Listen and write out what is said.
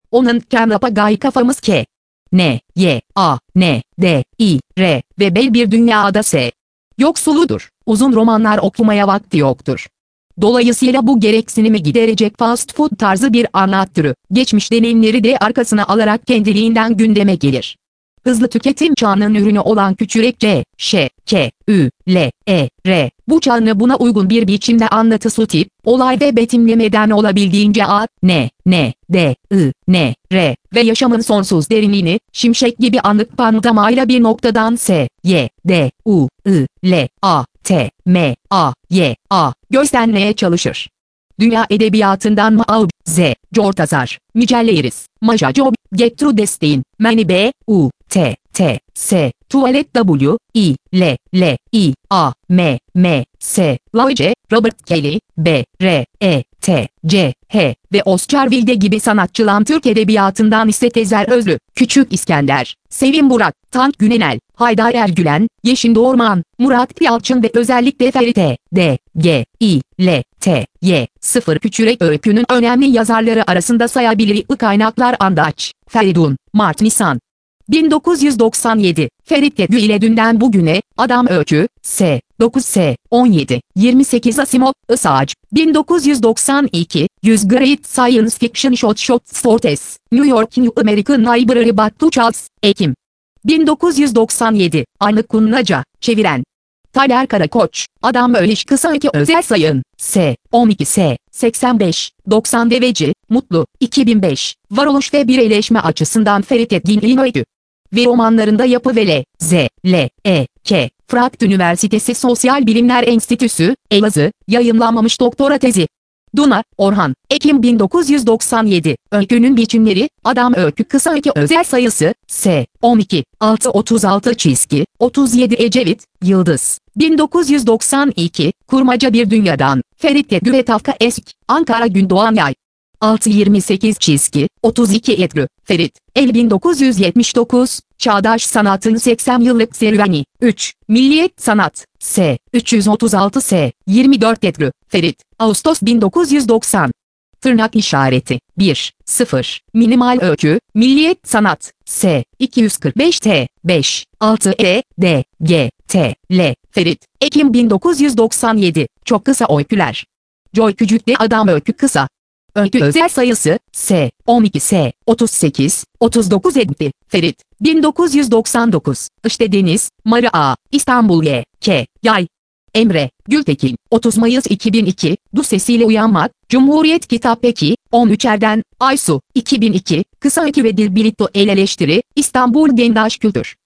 Onun kenapa gay kafamız K. N, Y, A, N, D, I, R ve bel bir dünyada S. Yoksuludur. Uzun romanlar okumaya vakti yoktur. Dolayısıyla bu gereksinimi giderecek fast food tarzı bir anlat türü, geçmiş deneyimleri de arkasına alarak kendiliğinden gündeme gelir. Hızlı tüketim çağının ürünü olan küçürek C, Ş, K, Ü, L, E, R, bu çağını buna uygun bir biçimde anlatısı tip, olay ve betimlemeden olabildiğince A, N, N, D, I, N, R ve yaşamın sonsuz derinliğini, şimşek gibi anlık panoramayla bir noktadan S, Y, D, U, I, L, A, T, M, A, Y, A, göstermeye çalışır. Dünya edebiyatından Mao Z, Cortázar, Miguel Ayres, Maja Job, Gertrude Stein, Manny B, U, T, T, S, Tuvalet W, I, L, L, I, A, M, M, S, Lauce, Robert Kelly, B, R, E, T, C, H ve Oscar Wilde gibi sanatçılar Türk edebiyatından ise Tezer Özlü, Küçük İskender, Sevim Burak, Tank Günenel, Haydar Ergülen, Yeşim Doğurman, Murat Yalçın ve özellikle Ferit D, G, I, L, T, Y, 0 Küçürek öykünün önemli yazarları arasında sayabiliriz kaynaklar Andaç, Feridun, Mart Nisan. 1997, Ferit Tegü ile Dünden Bugüne, Adam Öykü, S. 9S, 17, 28 Asimov, Isaac, 1992, 100 Great Science Fiction Short Stories, New York New American Library Battu Charles, Ekim. 1997, Aynı Kunnaca, çeviren. Taner Karakoç, Adam Öykü Kısa Öykü Özel Sayın, S. 12S, 85, 90 Deveci, Mutlu, 2005, varoluş ve bireyleşme açısından Ferit Tegü'nün öykü ve romanlarında yapı ve L, Z, L, E, K, Fırat Üniversitesi Sosyal Bilimler Enstitüsü, Elazığ, yayınlanmamış doktora tezi. Duna, Orhan, Ekim 1997, öykünün biçimleri, Adam Öykü Kısa Öykü Özel Sayısı, S. 12, 636 çizgi, 37 Ecevit, Yıldız, 1992, Kurmaca Bir Dünyadan, Ferit Tegü ve Tafka Esk, Ankara Gündoğan Yay. 628 çizgi, 32 Edrü, Ferit, El 1979, Çağdaş Sanatın 80 Yıllık Serüveni, 3, Milliyet Sanat, S. 336 S. 24 Edrü, Ferit, Ağustos 1990. Tırnak işareti, 1, 0, Minimal Öykü, Milliyet Sanat, S. 245 T. 5, 6 E. D. G. T. L. Ferit, Ekim 1997, Çok Kısa Öyküler. Joy Küçük'te Adam Öykü Kısa Öykü Özel Sayısı, S. 12S, 38, 39 Eddi, Ferit, 1999, İşte Deniz, Mara A, İstanbul Y, K, Yay. Emre, Gültekin, 30 Mayıs 2002, Du Sesiyle Uyanmak, Cumhuriyet Kitap Eki, 13 Erden, Aysu, 2002, Kısa Öykü ve Dil Bilitto El Eleştiri, İstanbul Gendaş Kültür.